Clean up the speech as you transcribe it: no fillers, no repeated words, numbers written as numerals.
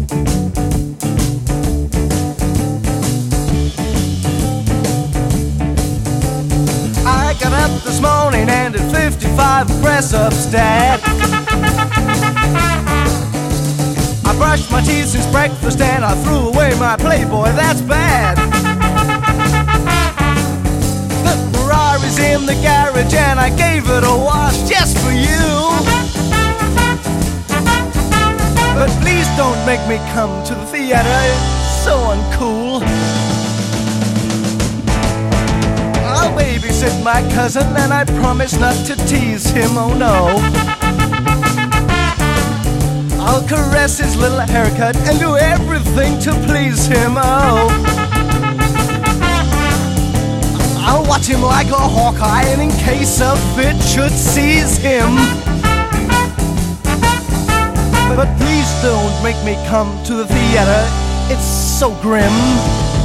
I got up this morning and at 55 press-up stat. I brushed my teeth since breakfast and I threw away my Playboy, that's bad. The Ferrari's in the garage and I gave it a wash just for you. But please don't make me come to the theater, it's so uncool. I'll babysit my cousin and I promise not to tease him, oh no. I'll caress his little haircut and do everything to please him, oh. I'll watch him like a Hawkeye, and in case a fit should seize him. But please don't make me come to the theater, it's so grim.